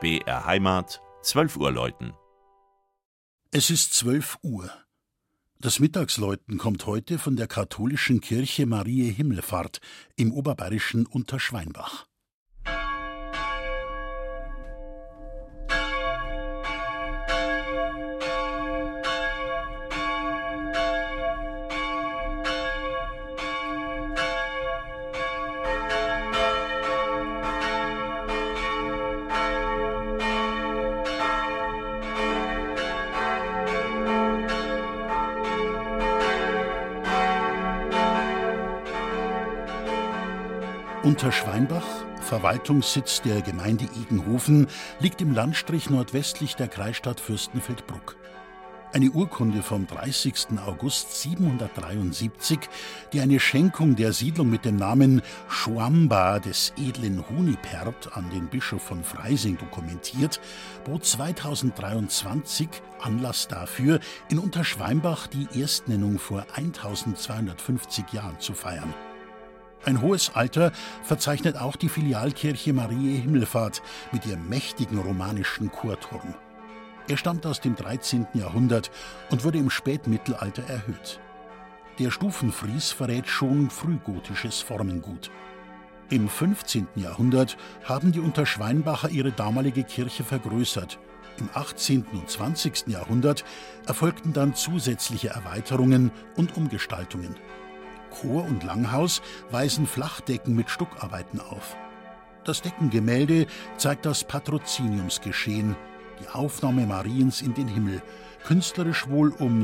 BR Heimat, 12 Uhr läuten. Es ist 12 Uhr. Das Mittagsläuten kommt heute von der katholischen Kirche Mariä Himmelfahrt im oberbayerischen Unterschweinbach. Unterschweinbach, Verwaltungssitz der Gemeinde Egenhofen, liegt im Landstrich nordwestlich der Kreisstadt Fürstenfeldbruck. Eine Urkunde vom 30. August 773, die eine Schenkung der Siedlung mit dem Namen Schoamba des edlen Hunipert an den Bischof von Freising dokumentiert, bot 2023 Anlass dafür, in Unterschweinbach die Erstnennung vor 1250 Jahren zu feiern. Ein hohes Alter verzeichnet auch die Filialkirche Mariä Himmelfahrt mit ihrem mächtigen romanischen Chorturm. Er stammt aus dem 13. Jahrhundert und wurde im Spätmittelalter erhöht. Der Stufenfries verrät schon frühgotisches Formengut. Im 15. Jahrhundert haben die Unterschweinbacher ihre damalige Kirche vergrößert. Im 18. und 20. Jahrhundert erfolgten dann zusätzliche Erweiterungen und Umgestaltungen. Chor und Langhaus weisen Flachdecken mit Stuckarbeiten auf. Das Deckengemälde zeigt das Patroziniumsgeschehen, die Aufnahme Mariens in den Himmel, künstlerisch wohl um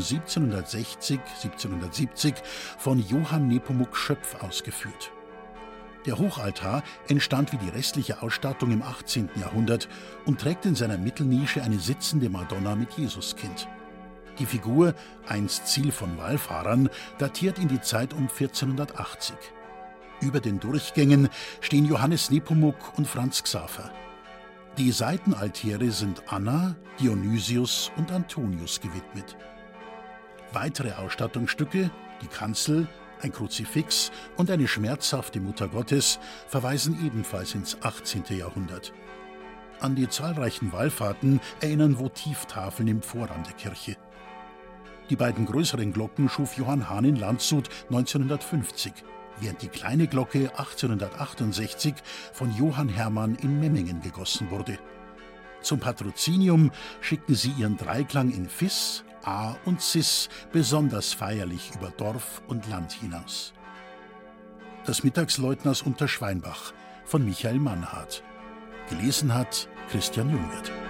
1760/1770 von Johann Nepomuk Schöpf ausgeführt. Der Hochaltar entstand wie die restliche Ausstattung im 18. Jahrhundert und trägt in seiner Mittelnische eine sitzende Madonna mit Jesuskind. Die Figur, einst Ziel von Wallfahrern, datiert in die Zeit um 1480. Über den Durchgängen stehen Johannes Nepomuk und Franz Xaver. Die Seitenaltäre sind Anna, Dionysius und Antonius gewidmet. Weitere Ausstattungsstücke, die Kanzel, ein Kruzifix und eine schmerzhafte Mutter Gottes, verweisen ebenfalls ins 18. Jahrhundert. An die zahlreichen Wallfahrten erinnern Votivtafeln im Vorraum der Kirche. Die beiden größeren Glocken schuf Johann Hahn in Landshut 1950, während die kleine Glocke 1868 von Johann Hermann in Memmingen gegossen wurde. Zum Patrozinium schickten sie ihren Dreiklang in Fis, A und Cis besonders feierlich über Dorf und Land hinaus. Das Mittagsläuten aus Unterschweinbach von Michael Mannhardt. Gelesen hat Christian Jungwirth.